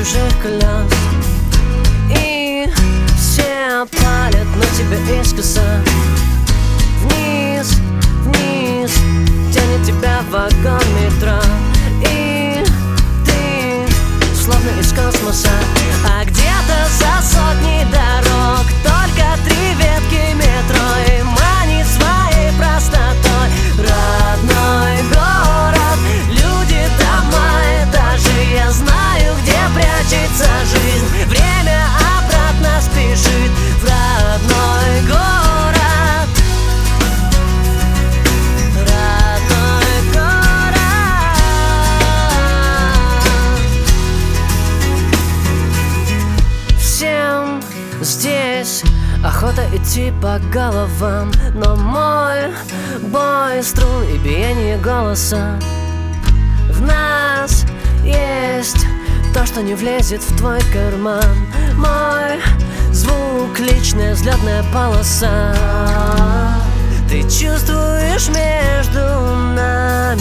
чужих колес. И все палят на тебя искоса. Вниз, вниз тянет тебя вагон метро. И ты словно из космоса. А где-то за сотни дорог только 3 ветки метро. И манит своей простотой родной город, люди, дома, этажи. Я знаю, где прячется жизнь. Время обратно спешит в родной город. Родной город. Всем здесь охота идти по головам, но мой бой струн и биение голоса. В нас есть то, что не влезет в твой карман. Мой звук — личная взлетная полоса. Ты чувствуешь между нами